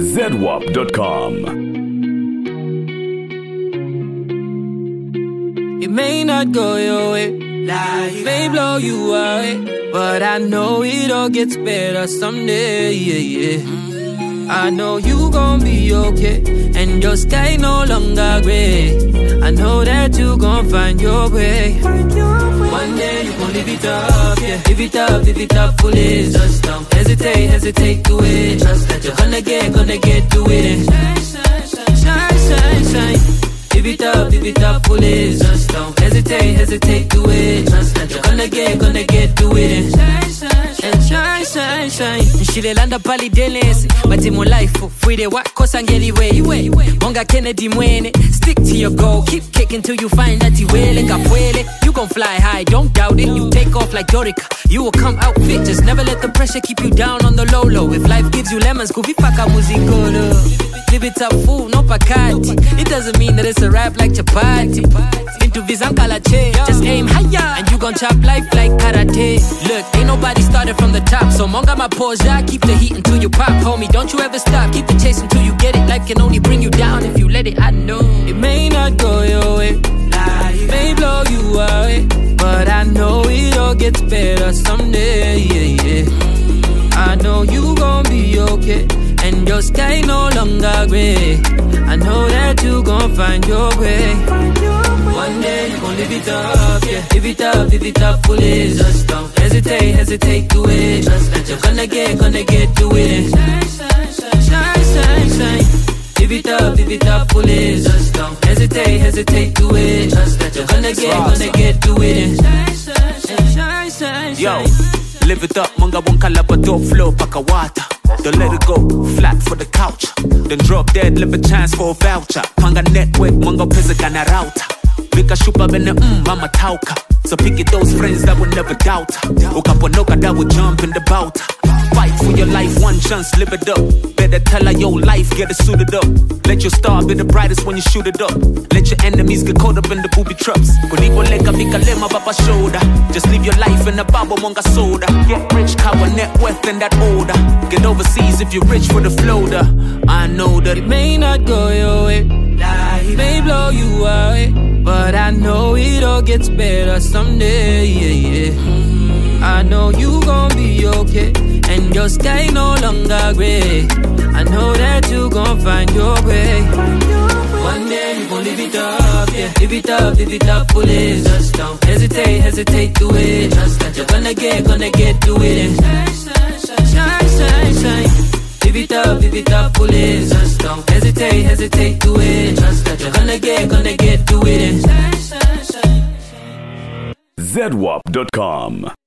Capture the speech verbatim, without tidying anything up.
zedwap dot com. It may not go your way, life may blow you away, but I know it all gets better someday, yeah, yeah. I know you gon' be okay, and your sky no longer gray. I know that you gon' find your way. One day you gon' live it up, yeah. Live it up, live it up fully. Just don't hesitate, hesitate to it. Trust that you're gonna get, gonna get to it. Shine, shine, shine, shine, shine. Live it up, live it up fully. Just don't hesitate, hesitate to it. Trust that you're gonna get, gonna get to it. Shine, shine, shine, shine, shine, shine. Nshilelanda pali delesi, bati mo life fuide wako sangeliwe. Monga Kennedy mwene, stick to your goal, keep kicking till you find that iwele kapwele. You gon' fly high, don't doubt it. You take off like Dorica, you will come out fit. Just never let the pressure keep you down on the low low. If life gives you lemons, kuvipaka muzikolo. Live it up, fool, no pakati. It doesn't mean that it's a rap like chapati. Into vizankala che, just aim higher, and you gon' chop life like karate. Look, ain't nobody started from the top, so monga my pose, I keep the heat until you pop, homie. Don't you ever stop, keep the chase until you get it. Life can only bring you down if you let it. I know it may not go your way, life may blow you away, but I know it all gets better someday, yeah, yeah. I know you gon' be okay, and your sky no longer gray. I know that you gon' find your way. One day you gon' live it up, yeah. Live it up, live it up fully. Just don't hesitate, hesitate to it. Trust that you're gonna get, gonna get to it. Shine, shine, shine, shine, shine, shine. Live it up, live it up fully. Just don't hesitate, hesitate to it. Trust that you're gonna get, gonna get to it. Shine, shine, shine, shine, shine. Yo, live it up, manga wonka lapato flow pakawata. Don't let it go, flat for the couch. Then drop dead, live a chance for a voucher. Panga network, manga pesa kana router. Vika shupa bene mm, mama tauka. So pick it those friends that will never doubt. Ukaponoka that will jump in the bout. Fight for your life, one chance, live it up. Better tell her your life, get it suited up. Let your star be the brightest when you shoot it up. Let your enemies get caught up in the booby traps. Kuliko leka vika lema baba shoulder. Just live your life in a babo monga soda. Get rich, cover net worth and that order. Get overseas if you're rich for the floater. I know that it may not go your way, life may blow you away, but I know it all gets better someday, yeah, yeah. I know you gon' be okay, and your sky no longer gray. I know that you gon' find your way. One day you gon' live it up, yeah. Live it up, live it up fully. Just don't hesitate, hesitate to it. Trust that you're gonna get, gonna get to it. Shine, shine, shine, shine, shine. Live it up, live it up fully. Just don't hesitate, hesitate to it. Trust that you're gonna get, gonna get to it. Shine, shine, shine. zedwap dot com